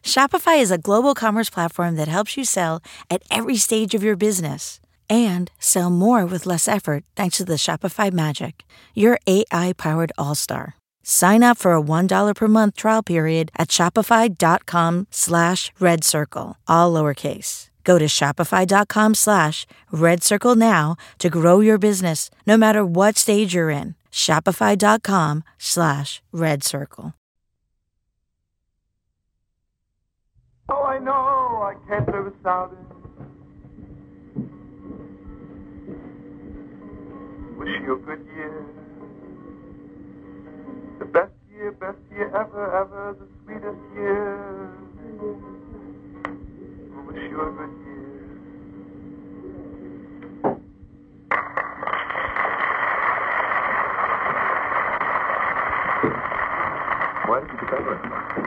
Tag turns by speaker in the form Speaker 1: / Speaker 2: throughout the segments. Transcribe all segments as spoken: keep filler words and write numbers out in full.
Speaker 1: Shopify is a global commerce platform that helps you sell at every stage of your business and sell more with less effort thanks to the Shopify Magic, your A I-powered all-star. Sign up for a one dollar per month trial period at shopify.com slash red circle, all lowercase. Go to shopify.com slash red circle now to grow your business no matter what stage you're in. Shopify.com slash red circle.
Speaker 2: Oh, I know, I can't live without it. Wish you a good year. The best year, best year ever, ever, the sweetest year. I wish you a good year.
Speaker 3: Why did you get that?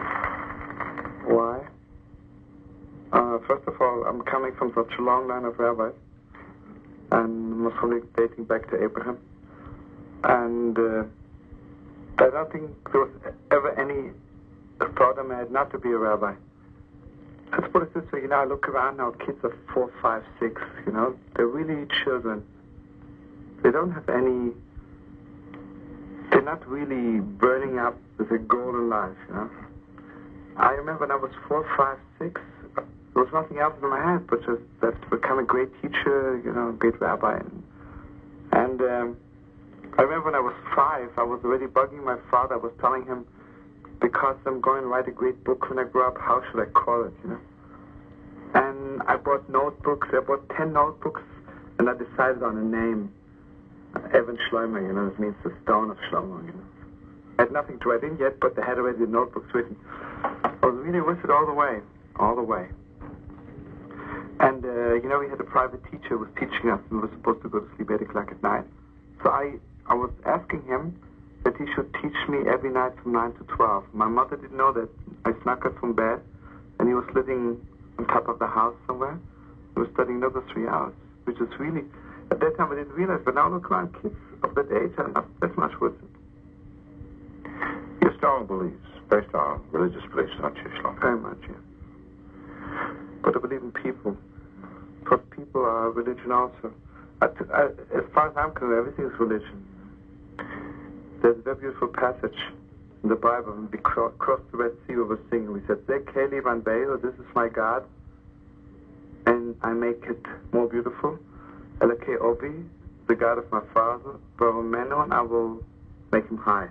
Speaker 2: Why? Uh, first of all, I'm coming from such a long line of rabbis, and most probably dating back to Abraham. And uh, I don't think there was ever any thought I had not to be a rabbi. Let's put it this way, you know, I look around now, kids are four, five, six, you know, they're really children. They don't have any, they're not really burning up with a goal in life, you know. I remember when I was four, five, six, there was nothing else in my head but just that to become a great teacher, you know, a great rabbi. And, and um, I remember when I was five, I was already bugging my father. I was telling him, because I'm going to write a great book when I grow up, how should I call it, you know? And I bought notebooks. I bought ten notebooks, and I decided on a name. Evan Schleimer, you know, it means the stone of Shlomo, you know. I had nothing to write in yet, but they had already the notebooks written. I was really with it all the way, all the way. And, uh, you know, we had a private teacher who was teaching us, and we were supposed to go to sleep eight o'clock at night. So I, I was asking him that he should teach me every night from nine to twelve. My mother didn't know that. I snuck out from bed, and he was living on top of the house somewhere. He was studying another three hours, which is really, at that time I didn't realize, but now look around, kids of that age are not that much with it.
Speaker 3: Your strong beliefs, very strong religious beliefs, aren't you, Shlomo?
Speaker 2: Very much, yeah. But I believe in people. Because people are religion also. I, I, as far as I'm concerned, everything is religion. There's a very beautiful passage in the Bible. When we cro- crossed the Red Sea, we were singing. We said, Zeh Keli Van Beil, this is my God, and I make it more beautiful. Elokei Obi, the God of my father, Baromenu, and I will make him high.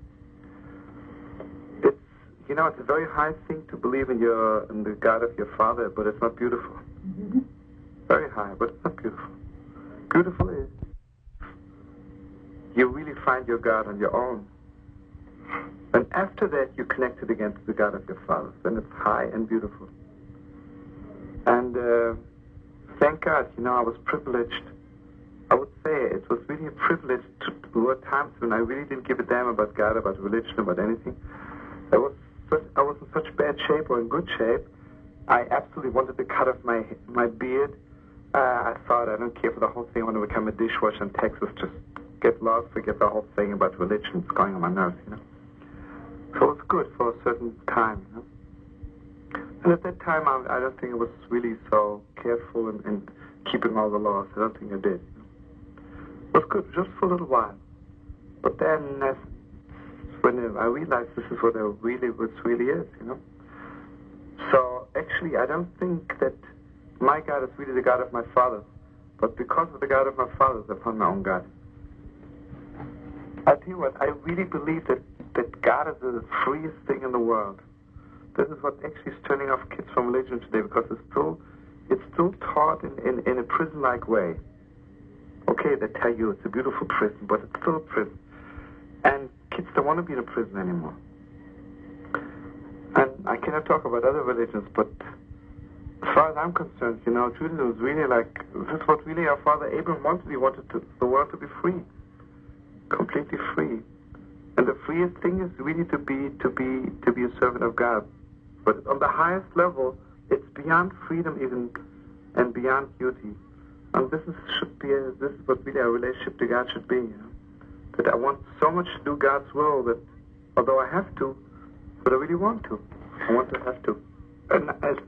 Speaker 2: It's, you know, it's a very high thing to believe in your in the God of your father, but it's not beautiful. Mm-hmm. Very high, but it's not beautiful. Beautiful is you really find your God on your own. And after that, you connect it again to the God of your fathers. Then it's high and beautiful. And uh, thank God, you know, I was privileged. I would say it was really a privilege. To, there were times when I really didn't give a damn about God, about religion, about anything. I was, such, I was in such bad shape or in good shape. I absolutely wanted to cut off my my beard. Uh, I thought, I don't care for the whole thing. I want to become a dishwasher in Texas. Just get lost, forget the whole thing about religion. It's going on my nerves, you know. So it was good for a certain time, you know. And at that time, I, I don't think I was really so careful in, in keeping all the laws. I don't think I did. You know. It was good just for a little while. But then, as, when I realized this is what I really, what really is, you know. So actually, I don't think that my God is really the God of my fathers, but because of the God of my fathers, I found my own God. I tell you what, I really believe that, that God is the freest thing in the world. This is what actually is turning off kids from religion today, because it's still, it's still taught in, in, in a prison-like way. Okay, they tell you it's a beautiful prison, but it's still a prison. And kids don't want to be in a prison anymore. And I cannot talk about other religions, but as far as I'm concerned, you know, Judaism was really like, this is what really our father Abraham wanted. He wanted to, the world to be free, completely free. And the freest thing is really to be to be to be a servant of God. But on the highest level, it's beyond freedom even, and beyond beauty. And this is should be a, this is what really our relationship to God should be. You know? That I want so much to do God's will that, although I have to, but I really want to. I want to have to.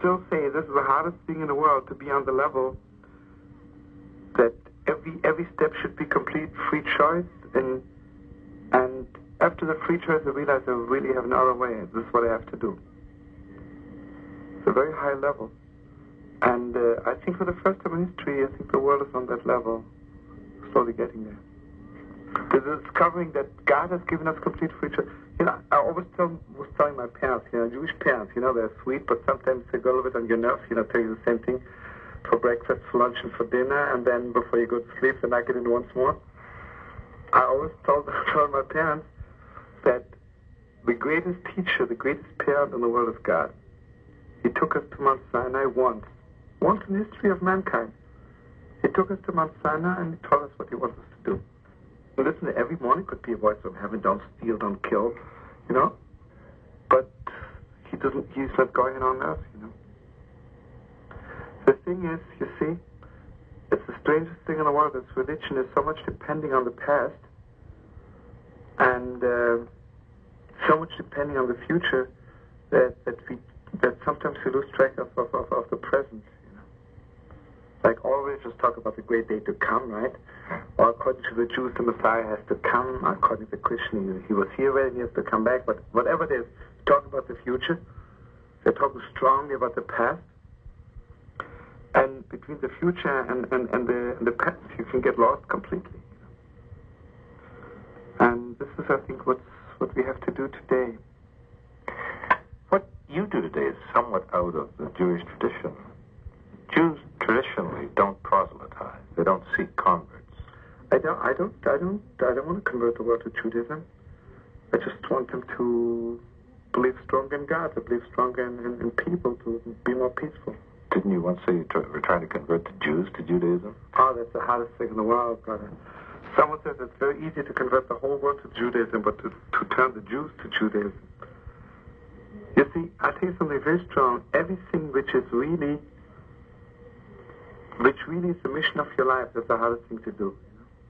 Speaker 2: still say this is the hardest thing in the world, to be on the level that every every step should be complete free choice, and and after the free choice I realize I really have no other way. This is what I have to do. It's a very high level. And uh, I think for the first time in history, I think the world is on that level, slowly getting there. The discovering that God has given us complete free choice. You know, I always tell, was telling my parents, you know, Jewish parents, you know, they're sweet, but sometimes they go a little bit on your nerves, you know, tell you the same thing for breakfast, for lunch, and for dinner, and then before you go to sleep, they knock it in once more. I always told, told my parents that the greatest teacher, the greatest parent in the world is God. He took us to Mount Sinai once, once in the history of mankind. He took us to Mount Sinai and he told us what he wants us to do. And listen, every morning could be a voice from heaven, don't steal, don't kill, you know. But he doesn't, he's not going on earth, you know. The thing is, you see, it's the strangest thing in the world is religion is so much depending on the past and uh, so much depending on the future that, that we that sometimes we lose track of, of, of, of the present, you know. Like all religions talk about the great day to come, right? Or according to the Jews, the Messiah has to come. According to the Christian, he was here already, he has to come back. But whatever it is, talk about the future. They're talking strongly about the past. And between the future and, and, and, the, and the past, you can get lost completely. And this is, I think, what's, what we have to do today.
Speaker 3: What you do today is somewhat out of the Jewish tradition. Jews traditionally don't proselytize. They don't seek converts.
Speaker 2: I don't, I don't, I don't, I don't want to convert the world to Judaism. I just want them to believe stronger in God, to believe stronger in, in, in people, to be more peaceful.
Speaker 3: Didn't you once say you try, were trying to convert the Jews to Judaism?
Speaker 2: Oh, that's the hardest thing in the world, brother. Someone says it's very easy to convert the whole world to Judaism, but to, to turn the Jews to Judaism. You see, I tell you something very strong. Everything which is really, which really is the mission of your life, that's the hardest thing to do.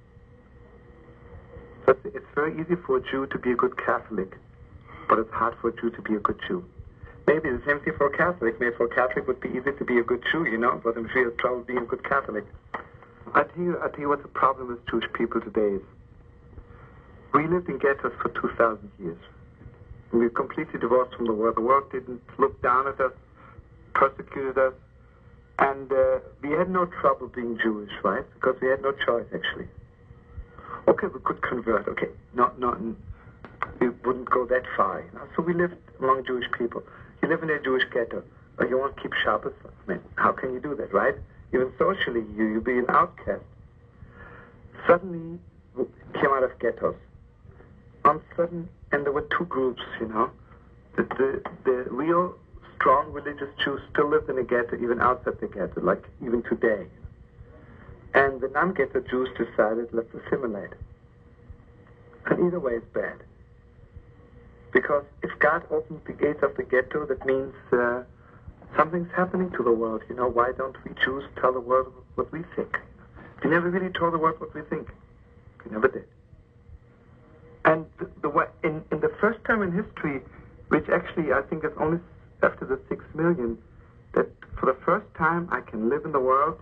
Speaker 2: So it's, it's very easy for a Jew to be a good Catholic, but it's hard for a Jew to be a good Jew. Maybe the same thing for a Catholic. Maybe for a Catholic it would be easy to be a good Jew, you know, but I'm sure he has trouble being a good Catholic. I tell you, I tell you what the problem with Jewish people today is. We lived in ghettos for two thousand years. And we were completely divorced from the world. The world didn't look down at us, persecuted us, and uh, we had no trouble being Jewish, right? Because we had no choice, actually. Okay, we could convert. Okay, not, not, we wouldn't go that far. You know? So we lived among Jewish people. You live in a Jewish ghetto, or you want to keep Shabbos. I mean, how can you do that, right? Even socially, you, you'd be an outcast. Suddenly, we came out of ghettos. On sudden, and there were two groups, you know. The, the, the real strong religious Jews still lived in a ghetto, even outside the ghetto, like even today. And the non-ghetto Jews decided, let's assimilate. And either way is bad. Because if God opens the gates of the ghetto, that means uh, something's happening to the world. You know, why don't we Jews tell the world what we think? We never really told the world what we think. We never did. And the, the way, in, in the first time in history, which actually I think is only after the six million, that for the first time I can live in the world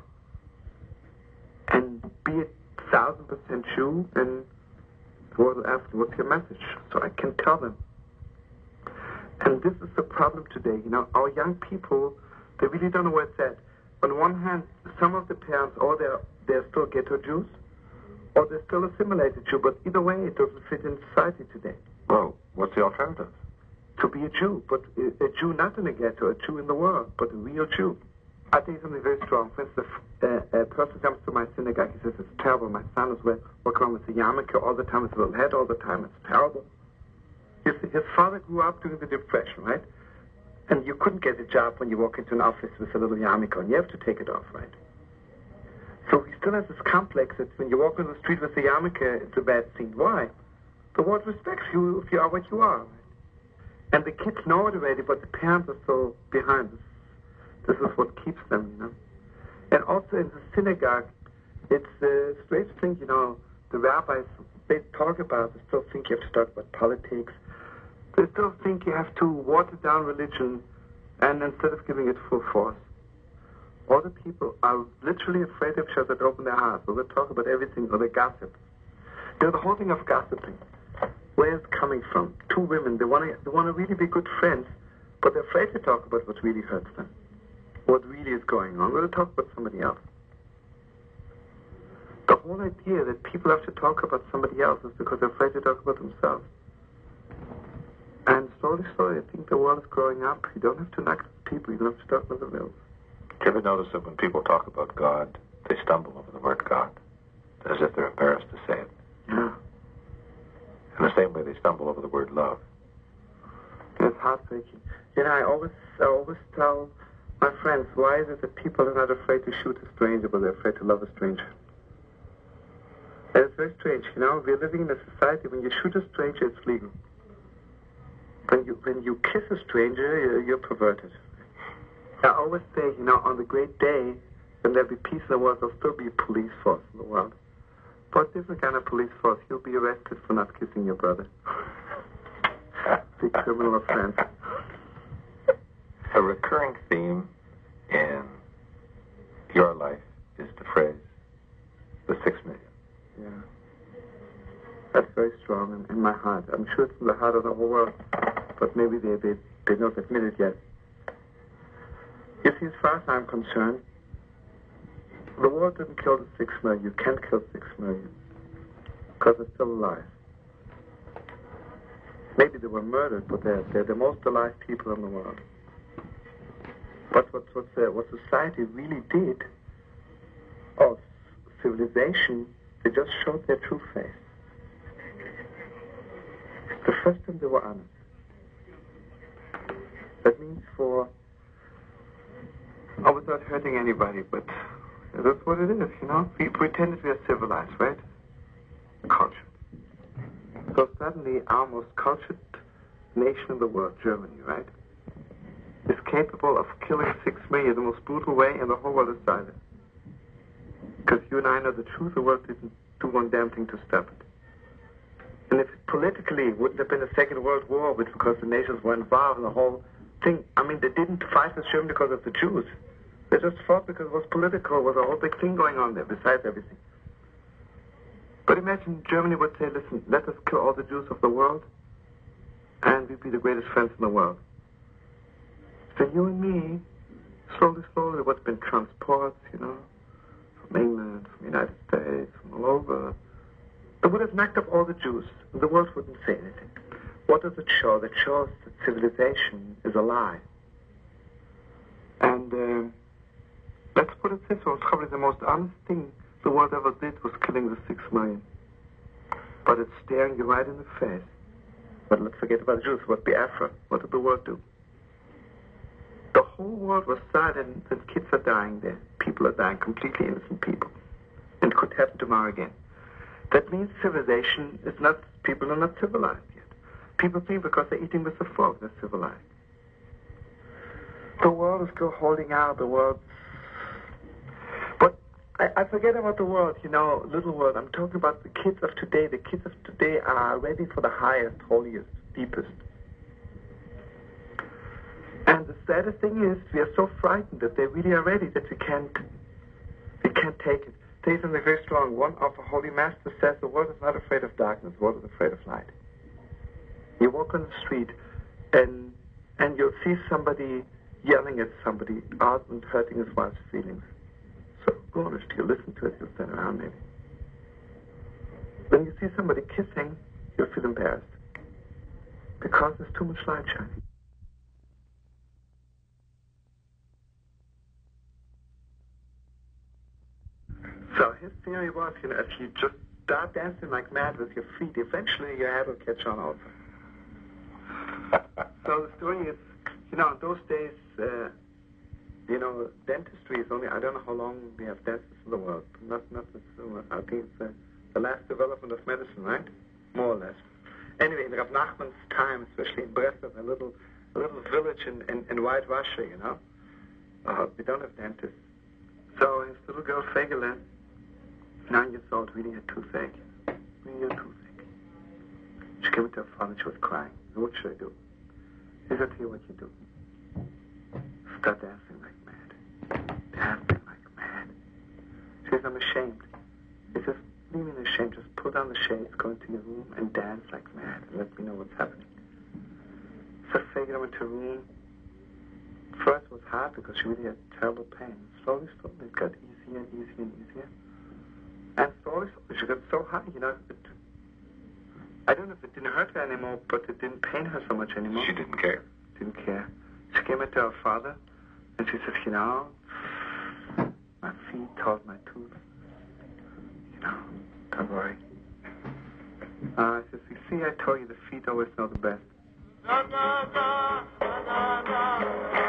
Speaker 2: and be a thousand percent Jew, and the world will ask me, what's your message? So I can tell them. And this is the problem today. You know, our young people, they really don't know where it's at. On one hand, some of the parents, or they're, they're still ghetto Jews, or they're still assimilated Jew, but either way, it doesn't fit in society today.
Speaker 3: Well, what's the alternative?
Speaker 2: To be a Jew, but a, a Jew not in a ghetto, a Jew in the world, but a real Jew. I think something very strong. For instance, uh, a person comes to my synagogue, he says, it's terrible. My son is walking around with a yarmulke all the time, with a little head all the time. It's terrible. His, his father grew up during the Depression, right? And you couldn't get a job when you walk into an office with a little yarmulke on. You have to take it off, right? So he still has this complex that when you walk on the street with a yarmulke, it's a bad scene. Why? The world respects you if you are what you are, right? And the kids know it already, but the parents are still behind. This, this is what keeps them, you know. And also in the synagogue, it's a strange thing, you know, the rabbis, they talk about, they still think you have to talk about politics. They still think you have to water down religion And instead of giving it full force, all the people are literally afraid of each other to open their hearts, or they talk about everything, or they gossip. You know, the whole thing of gossiping, where it's coming from. Two women, they want to they want to really be good friends, but they're afraid to talk about what really hurts them, what really is going on. They're going to talk about somebody else. The whole idea that people have to talk about somebody else is because they're afraid to talk about themselves. And slowly, slowly, I think the world is growing up. You don't have to knock the people. You don't have to talk about the wills.
Speaker 3: Do you ever notice that when people talk about God, they stumble over the word God, as if they're embarrassed to say it?
Speaker 2: Yeah.
Speaker 3: In the same way they stumble over the word love.
Speaker 2: It's heartbreaking. You know, I always, I always tell my friends, why is it that people are not afraid to shoot a stranger, but they're afraid to love a stranger? And it's very strange, you know. We're living in a society when you shoot a stranger, it's legal. When you when you kiss a stranger, you're, you're perverted. I always say, you know, on the great day, when there'll be peace in the world, there'll still be a police force in the world. But different kind of police force. You'll be arrested for not kissing your brother. Big criminal offense.
Speaker 3: A recurring theme in your life is the phrase, the six million.
Speaker 2: Yeah. That's very strong in, in my heart. I'm sure it's in the heart of the whole world, but maybe they, they, they don't admit it yet. You see, as far as I'm concerned, the world didn't kill the six million. You can't kill six million because they're still alive. Maybe they were murdered, but they're, they're the most alive people in the world. But what, what, uh, what society really did, or civilization, they just showed their true face. The first time they were honest. That means for, oh, without hurting anybody, but that's what it is, you know? We pretended we are civilized, right? Cultured. So suddenly our most cultured nation in the world, Germany, right, is capable of killing six million in the most brutal way, and the whole world is silent. Because you and I know the truth, the world didn't do one damn thing to stop it. And if politically it wouldn't have been a Second World War, but because the nations were involved in the whole thing, I mean, they didn't fight with Germany because of the Jews. They just fought because it was political, it was a whole big thing going on there, besides everything. But imagine Germany would say, listen, let us kill all the Jews of the world, and we'd be the greatest friends in the world. So you and me, slowly, slowly, what's been transports, you know, from England, from the United States, from all over, it would have knocked up all the Jews. The world wouldn't say anything. What does it show? That shows that civilization is a lie. And uh, let's put it this way, it's probably the most honest thing the world ever did was killing the six million. But it's staring you right in the face. But let's forget about the Jews. What Biafra? What did the world do? The whole world was silent, and kids are dying there. People are dying, completely innocent people. And it could happen tomorrow again. That means civilization is not, people are not civilized yet. People think because they're eating with a fork, they're civilized. The world is still holding out, the world. But I, I forget about the world, you know, little world. I'm talking about the kids of today. The kids of today are ready for the highest, holiest, deepest. And the saddest thing is, we are so frightened that they really are ready that we can't, we can't take it. Say something very strong. One of the Holy Master says the world is not afraid of darkness, the world is afraid of light. You walk on the street and and you'll see somebody yelling at somebody out and hurting his wife's feelings. So go on, you listen to it, you'll stand around maybe. When you see somebody kissing, you'll feel embarrassed. Because there's too much light shining. So his theory was, you know, if you just start dancing like mad with your feet, eventually your head will catch on also. So the story is, you know, in those days, uh, you know, dentistry is only, I don't know how long we have dentists in the world. Not, not this, I think it's uh, the last development of medicine, right? More or less. Anyway, in Rav Nachman's time, especially in Breslau, a little, a little village in, in, in White Russia, you know, uh, we don't have dentists. So his little girl, Fegele, nine years old, really had toothache. Really had toothache. She came to her father and she was crying. What should I do? He said, tell you what you do. start dancing like mad. Dancing like mad. She says, I'm ashamed. He says, what do you mean ashamed? Just pull down the shades, go into your room, and dance like mad, and let me know what's happening. So Fagin went to her room. First it was hard because she really had terrible pain. Slowly, slowly, it got easier and easier and easier. And slowly, slowly, she got so high, you know, it, I don't know if it didn't hurt her anymore, but it didn't pain her so much anymore.
Speaker 3: She didn't care.
Speaker 2: Didn't care. She came into her father, and she says, you know, my feet told my tooth. You know, don't worry. Uh, I says, you see, I told you the feet always know the best. Na, na, na, na, na, na.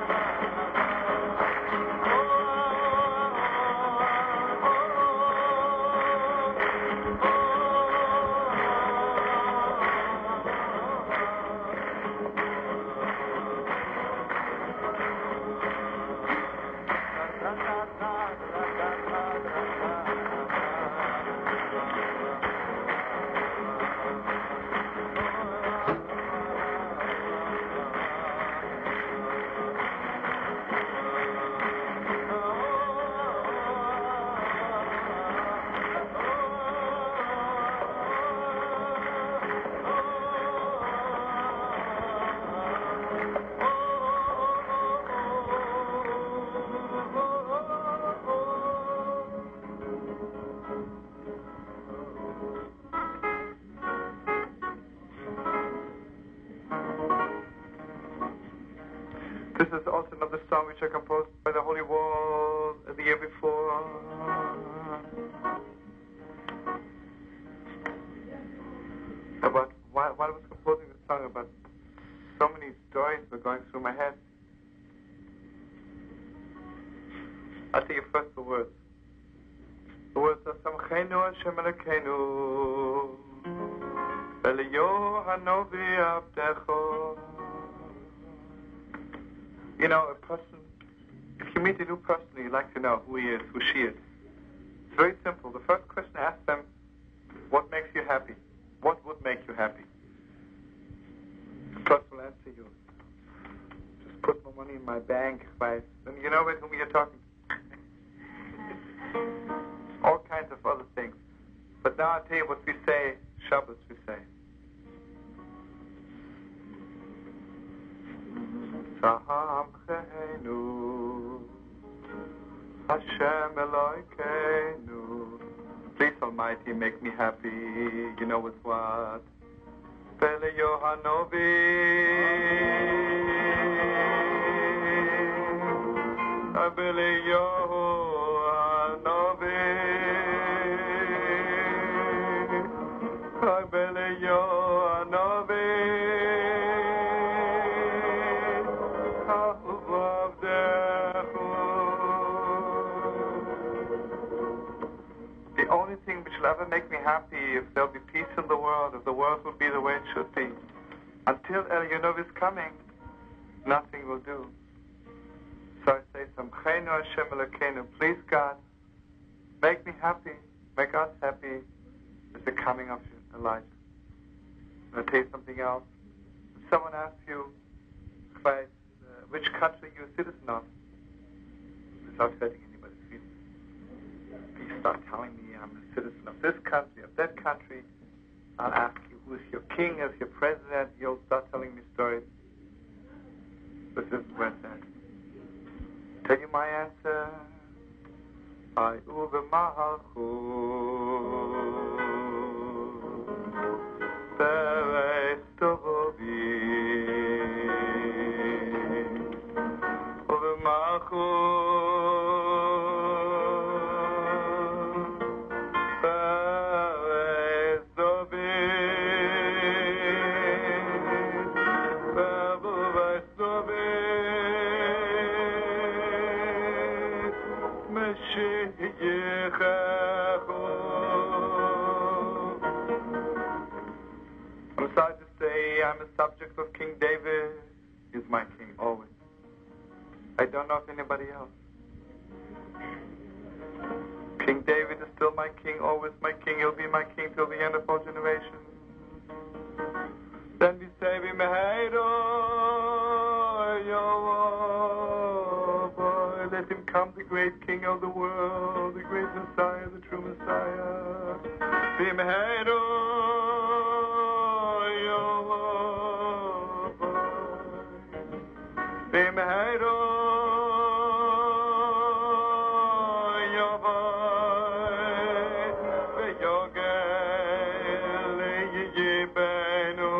Speaker 2: This is also another song which I composed by the Holy Wall the year before. About while, while I was composing this song, about so many stories were going through my head. I'll tell you first the words. The words are Samchenu Hashem Elokeinu Eliyahu Hanovi Abdecho. You know, a person, if you meet a new person, you'd like to know who he is, who she is. It's very simple. The first question, ask them, what makes you happy? What would make you happy? The person will answer you, just put more money in my bank. Right? And you know with whom you're talking to. All kinds of other things. But now I'll tell you what we say, Shabbos we say. Samchenu Hashem Elokeinu. Please, Almighty, make me happy. You know with what? Eliyahu Hanovi Eliyahu Hanovi Eliyahu Hanovi. The only thing which will ever make me happy if there'll be peace in the world, if the world will be the way it should be. Until Eliyahu is coming, nothing will do. So I say, Samchenu Hashem Elokeinu, please God, make me happy, make us happy with the coming of Elijah. And I'll tell you something else. If someone asks you, uh, which country you're a citizen of, without hurting anybody's feelings, please start telling me I'm a citizen of this country, of that country. I'll ask you who is your king, is your president. You'll start telling me stories. But this is where it's at. Tell you my answer. I uve mahalchu bereis tovi uve mahalchu bereis tovi bereis tovi. I'm sorry to say I'm a subject of King David. He's my king always. I don't know of anybody else. King David is still my king, always my king. He'll be my king till the end of all generations. Then we say, we meheido, yo. let him come, the great King of the world, the great Messiah, the true Messiah. Bimheiro Yavai, Bimheiro Yavai, Beyogel Yibenu.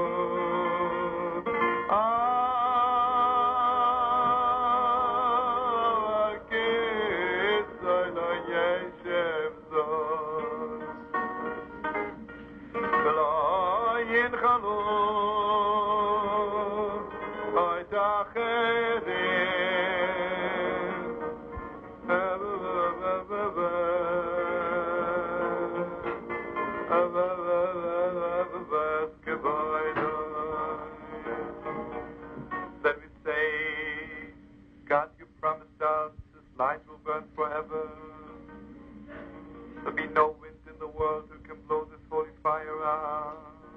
Speaker 2: Then we say, God, you promised us this light will burn forever. There'll be no wind in the world who can blow this holy fire out.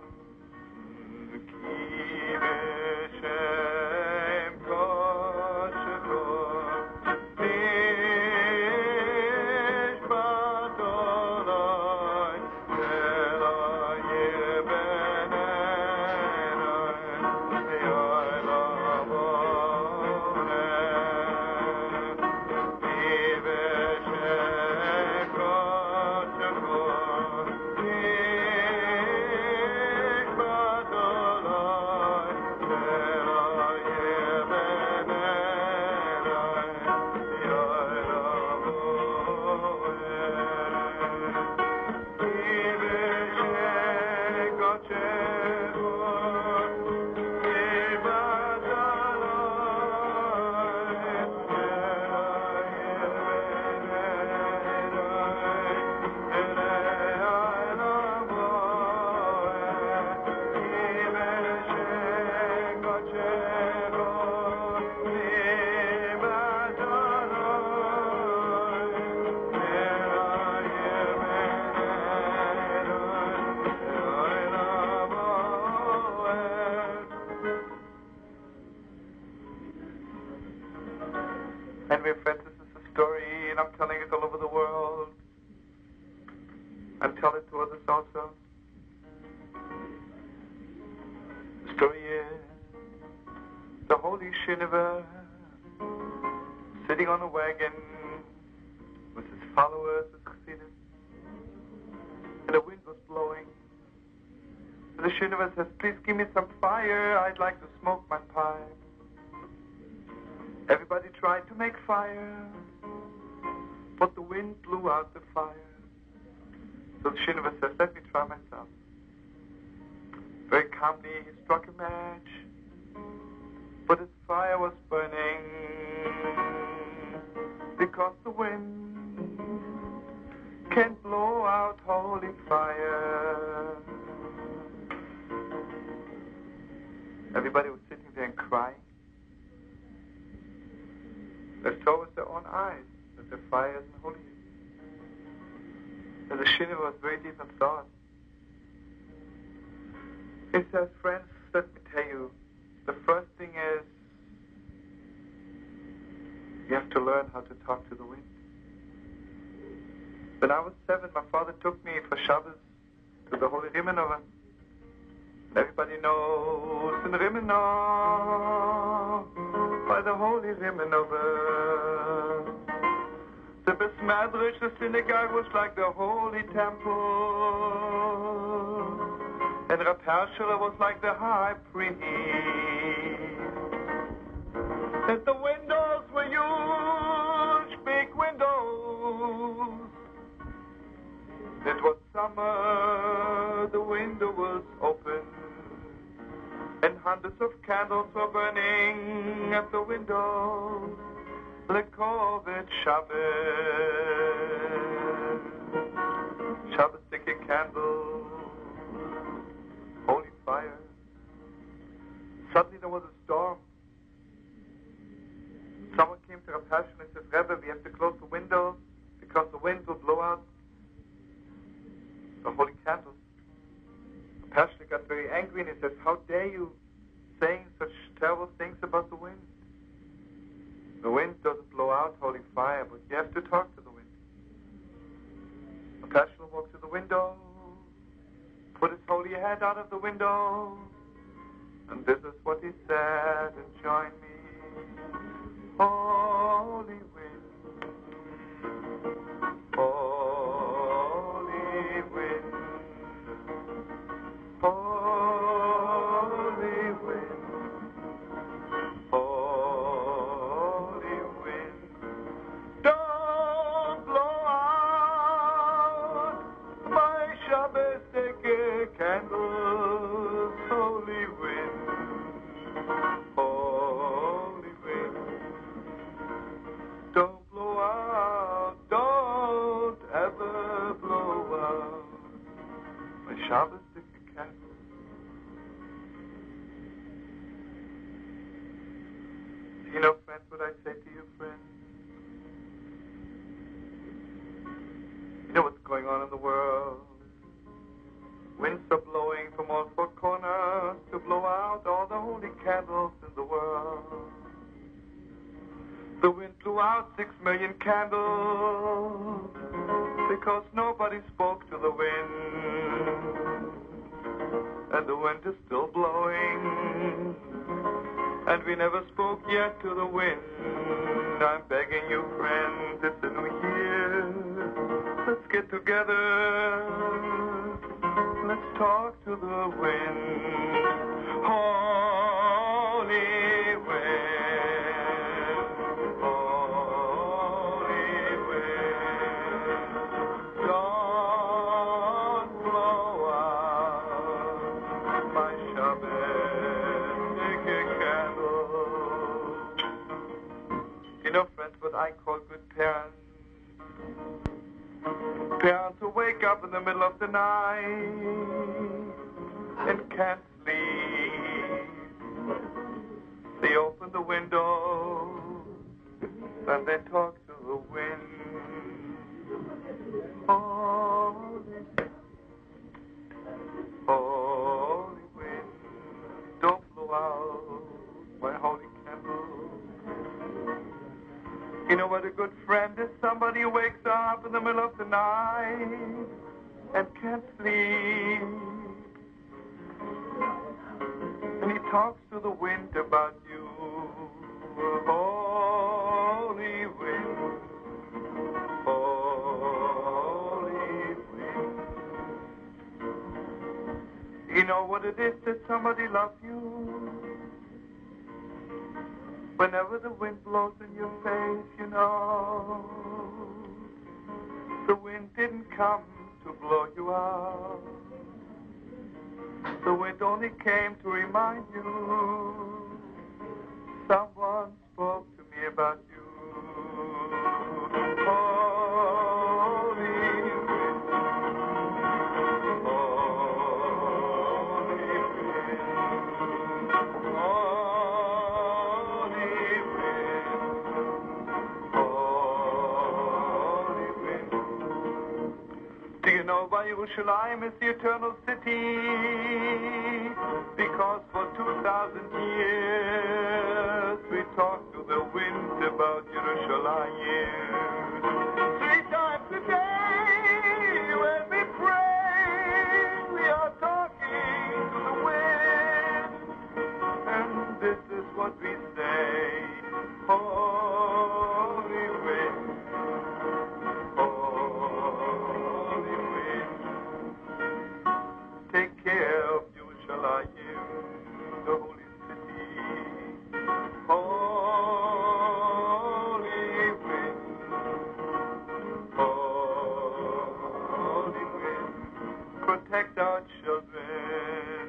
Speaker 2: And my friends, this is a story, and I'm telling it all over the world. I'm telling it to others also. The story is the holy Shineva sitting on a wagon with his followers, his chassidim, and the wind was blowing. And the Shineva says, please give me some fire. I'd like to smoke my pipe. Everybody tried to make fire, but the wind blew out the fire. So the Shineva says, let me try myself. Very calmly, he struck a match, but his fire was burning because the wind can't blow out holy fire. Everybody was sitting there and crying. They saw with their own eyes that the fire isn't holy. And the Shineva was very deep in thought. He says, friends, let me tell you, the first thing is you have to learn how to talk to the wind. When I was seven, my father took me for Shabbos to the Holy Rimenova. And everybody knows in Rimenov, by the Holy Rimenova, the Besmadrish, the synagogue, was like the holy temple. And Rab Hershel was like the high priest. And the windows were huge, big windows. It was summer, the window was open, and hundreds of candles were burning at the window. Lekovit Shabbos, Shabbos sticky candle, holy fire. Suddenly there was a storm. Someone came to Rab Hershel and said, Rebbe, we have to close the window because the wind will blow out the holy candles. Rab Hershel got very angry and he says, how dare you saying such terrible things about the wind? The wind doesn't blow out holy fire, but you have to talk to the wind. Natasha will walk to the window, put his holy head out of the window, and this is what he said, and join me. Holy wind, holy wind, holy wind, holy wind, don't blow out my Shabbos candles, holy wind, holy wind, don't blow out, don't ever blow out my Shabbos candles. You know, friends, what I say to you, friends? You know what's going on in the world? Winds are blowing from all four corners to blow out all the holy candles in the world. The wind blew out six million candles because nobody spoke to the wind. And the wind is still blowing, and we never spoke yet to the wind. I'm begging you, friends, it's a new year. Let's get together. Let's talk to the wind. Holy wind, holy wind, don't blow out my Shabbos candle. You know, friends, what I call good parents? Parents who wake up in the middle of the night and can't sleep. They open the window and they talk to the wind. Holy, holy wind, don't blow out my holy candle. You know what a good friend is? Somebody who wakes up in the middle of the night and can't sleep. And he talks to the wind about you. Holy wind, holy wind. You know what it is that somebody loves you? Whenever the wind blows in your face, you know, the wind didn't come to blow you out. The wind only came to remind you someone spoke to me about you. Holy wind, holy wind, holy wind, holy wind. Do you know why Yerushalayim is the eternal city? Because for two thousand years we talk to the wind about Yerushalayim. Three times a day when we pray, we are talking to the wind. And this is what we say, holy wind, holy wind, take care of Yerushalayim, the holy city. Holy wind, holy wind, protect our children.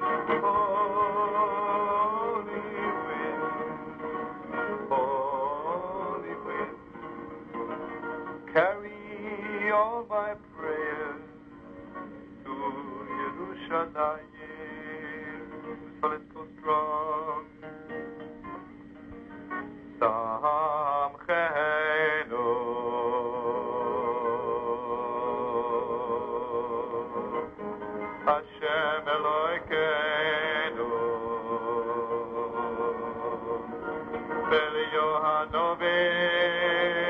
Speaker 2: Holy wind, holy wind, carry all my prayers to Yerushalayim. So let's go strong. Samchenu Hashem Elokeinu B'Yohanovim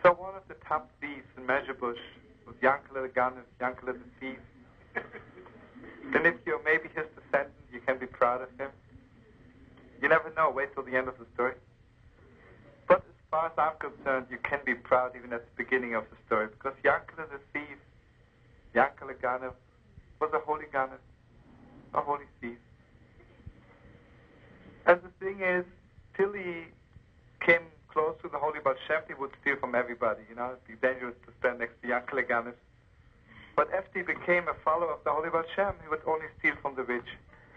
Speaker 2: So one of the top thieves in Mezhebush was Yankele the Gunner, Yankele the thief. And if you're maybe his descendant, you can be proud of him. You never know. Wait till the end of the story. But as far as I'm concerned, you can be proud even at the beginning of the story, because Yankele the thief, Yankele Gunner, was a holy gunner, a holy thief. And the thing is, till he came close to the holy Baal Shem, he would steal from everybody. You know, it'd be dangerous to stand next to Yankele Gunner. But after he became a follower of the holy Baal Shem, he would only steal from the rich.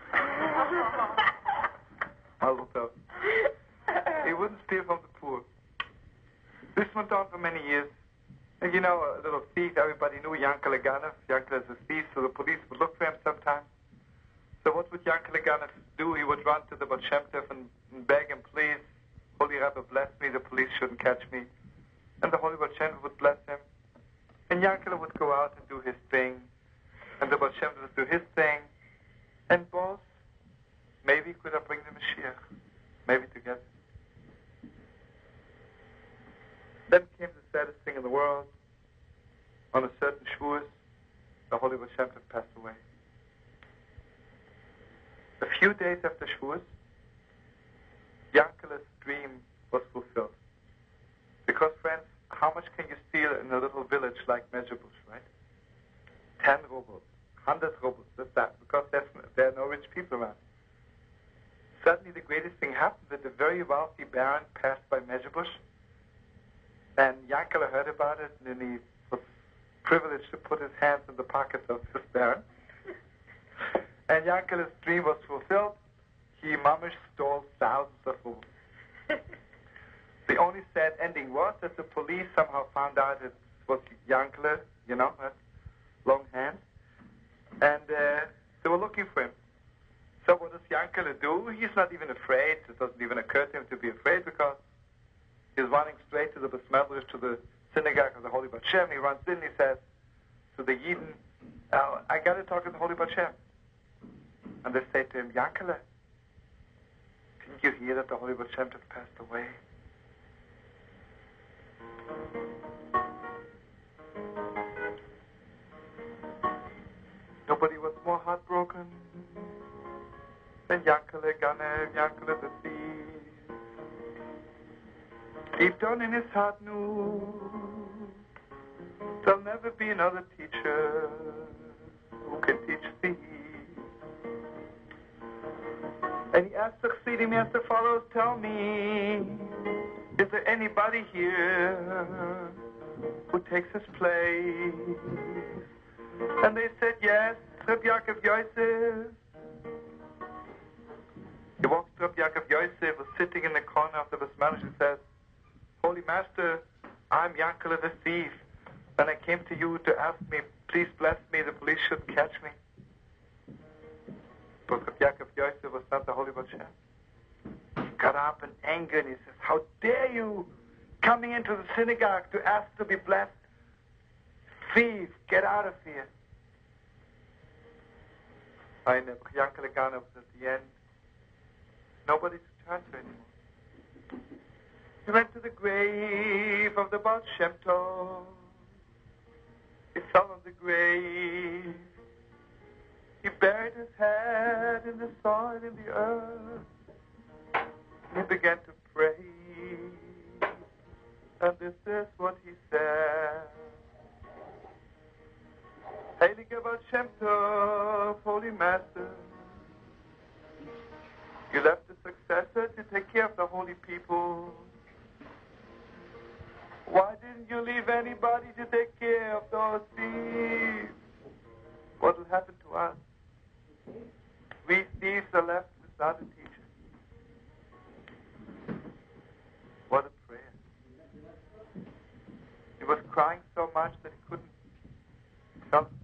Speaker 2: Also, he wouldn't steal from the poor. This went on for many years. And you know, a little thief, everybody knew Yankele Gunner. Yankele is a thief, so the police would look for him sometimes. So what would Yankele Gunner do? He would run to the Baal Shem Tov and, and beg him, please, Holy Rebbe, bless me, the police shouldn't catch me. And the Holy Baal Shem Tov would bless him. And Yankele would go out and do his thing. And the Baal Shem Tov would do his thing. And both, maybe could have bring the Mashiach. Maybe together. Then came the saddest thing in the world. On a certain Shavuos, the Holy Baal Shem Tov passed away. A few days after Shavuos, Yankele's dream was fulfilled. Because, friends, how much can you steal in a little village like Mezhebush, right? Ten rubles, hundred rubles, that's that, because there's, there are no rich people around. Suddenly the greatest thing happened, that the very wealthy baron passed by Mezhebush, and Yankele heard about it, and then he was privileged to put his hands in the pockets of this baron. And Yankele's dream was fulfilled. He mamish stole thousands of rubles. The only sad ending was that the police somehow found out it was Yankele, you know, had long hands, and uh, they were looking for him. So what does Yankele do? He's not even afraid. It doesn't even occur to him to be afraid, because he's running straight to the Bais Medrash, to the synagogue of the Holy Baal Shem. He runs in, he says to the Yidden, oh, I got to talk to the Holy Baal Shem. And they say to him, Yankele, didn't you hear that the Holy Baal Shem Tov passed away? Nobody was more heartbroken than Yankele Gunner, Yankele the thief. Deep down in his heart knew there'll never be another teacher who can teach thieves. And he asked the Chassidim, he asked the followers, tell me, is there anybody here who takes his place? And they said, yes, Reb Yaakov Yosef. He walks to Reb Yaakov Yosef, was sitting in the corner of the Bais Medrash, and says, Holy Master, I'm Yankele the thief, and I came to you to ask me, please bless me, the police shouldn't catch me. But Reb Yaakov Yosef was not the Holy Baal Shem. He got up in anger, and he says, how dare you coming into the synagogue to ask to be blessed? Thief, get out of here. And Yankele Gunner was at the end. Nobody to turn to anymore. He went to the grave of the Baal Shem Tov. He fell on the grave. He buried his head in the soil, in the earth. He began to pray. And this is what he said. Heilige Baal Shem Tov, Holy Master, you left a successor to take care of the holy people. Why didn't you leave anybody to take care of those thieves? What will happen to us? We thieves are left without a teacher. What a prayer. He was crying so much that he couldn't fell asleep.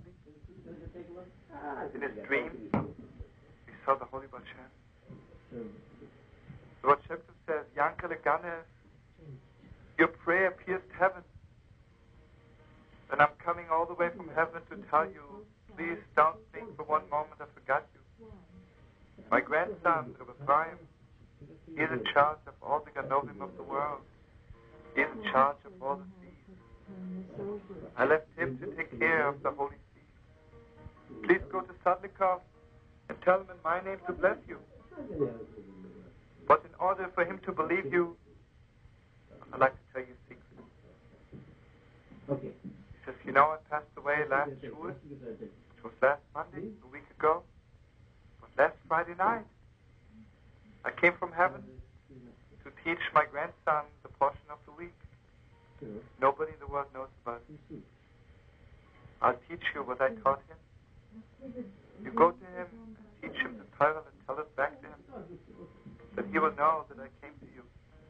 Speaker 2: In his dream, he saw the Holy Baal Shem. The Baal Shem Tov says, Yankele Gunner, your prayer pierced heaven. And I'm coming all the way from heaven to tell you, please don't think for one moment I forgot you. My grandson, Reb Ephraim, he is in charge of all the Ganovim of the world. He is in charge of all the thieves. I left him to take care of the Holy See. Please go to Sadlikov and tell him in my name to bless you. But in order for him to believe you, I'd like to tell you a secret.
Speaker 4: Okay.
Speaker 2: He says, you know, I passed away last Shul, which was last Monday, a week ago. But last Friday night, I came from heaven to teach my grandson the portion of the week. Nobody in the world knows about it. I'll teach you what I taught him. You go to him and teach him the Torah and tell it back to him, that he will know that I came to you.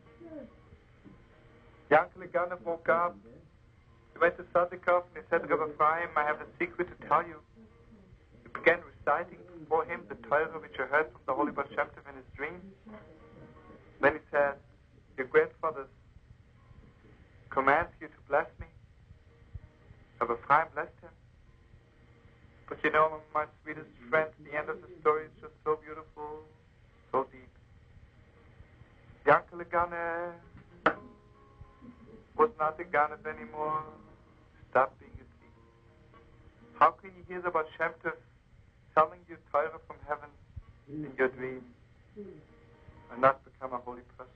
Speaker 2: Yankel Ganev woke up. He went to Sadikov and he said, Rebbe Ephraim, I have a secret to tell you. He began reciting for him the Torah which he heard from the Holy Baal Shem Tov in his dream. Then he said, your grandfather commands you to bless me. Rebbe Ephraim blessed him. But you know, my sweetest friend, the end of the story is just so beautiful, so deep. Yankel Ganev was not a Ganev anymore. Stop being a thief. How can you hear about Shem Tov telling you Torah from heaven in your dream and not become a holy person?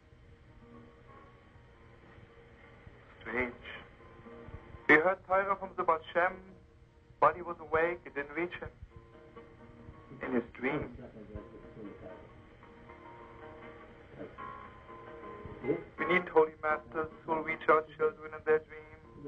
Speaker 2: Strange. He heard Torah from the Baal Shem while he was awake. It didn't reach him. In his dream. We need holy masters who will reach our children in their dreams.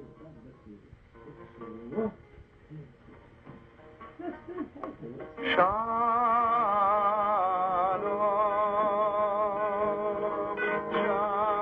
Speaker 2: Shalom.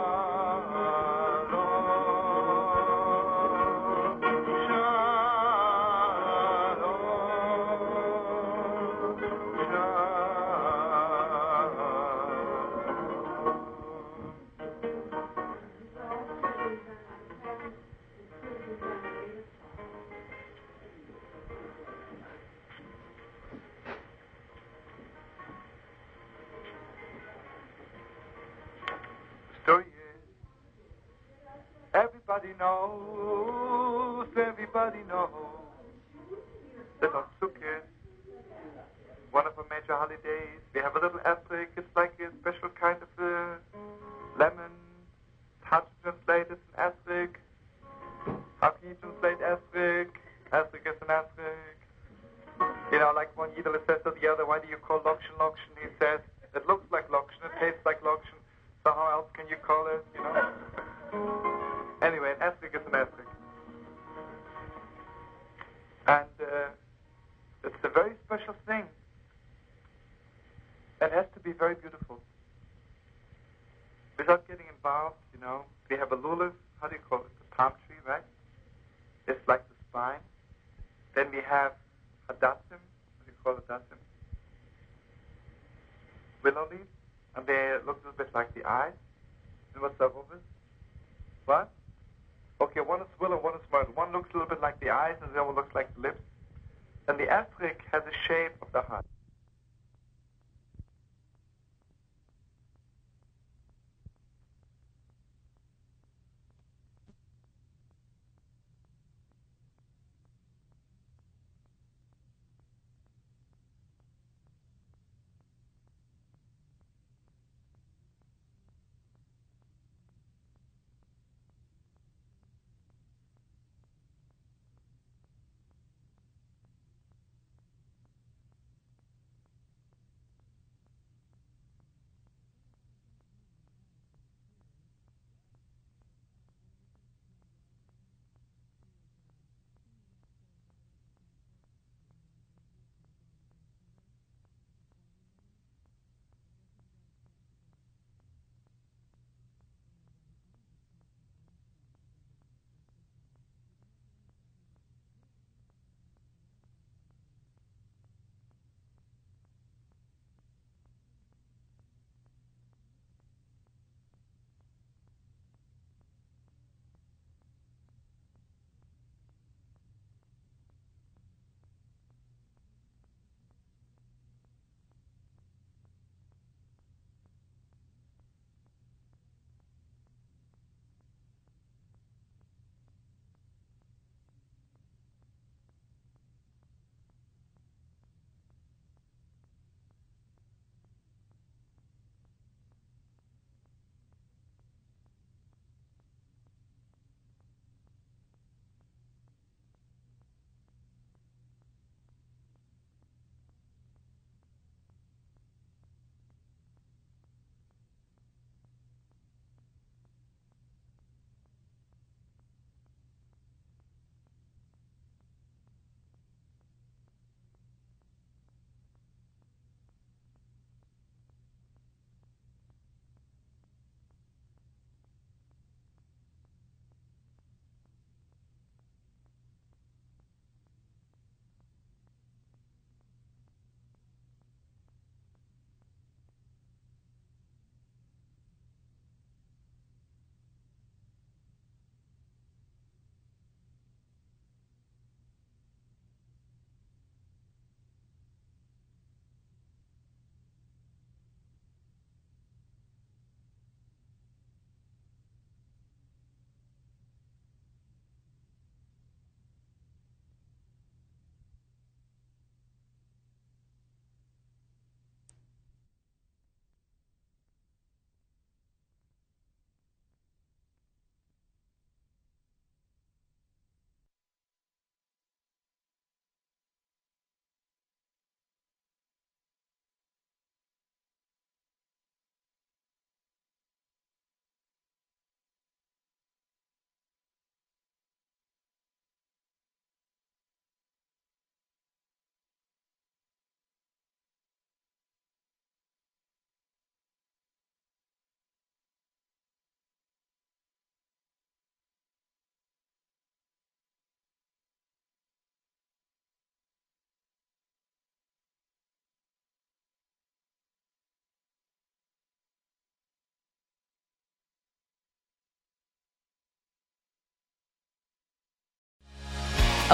Speaker 2: Story is, everybody knows, everybody knows that on Sukkot, one of our major holidays, we have a little esrog. It's like a special kind of uh, lemon. It's hard to translate. It's an esrog. How can you translate esrog? Esrog is an esrog. You know, like one Yidel says to the other, why do you call lokshen lokshen? He says, it looks like lokshen, it tastes like lokshen. So how else can you call it, you know? Anyway, an esrog is an esrog. And uh, it's a very special thing. It has to be very beautiful. Without getting involved, you know, we have a lulav, how do you call it? The palm tree, right? It's like the spine. Then we have hadassim, what do you call hadassim? Willow leaves. And they look a little bit like the eyes. And what's up over? What? Okay, one is willow, one is myrtle. One looks a little bit like the eyes, and the other one looks like the lips. And the esrog has the shape of the heart.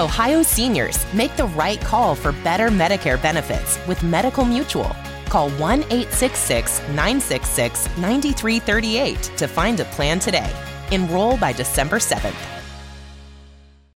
Speaker 5: Ohio seniors make the right call for better Medicare benefits with Medical Mutual. Call one eight six six, nine six six, nine three three eight to find a plan today. Enroll by December seventh.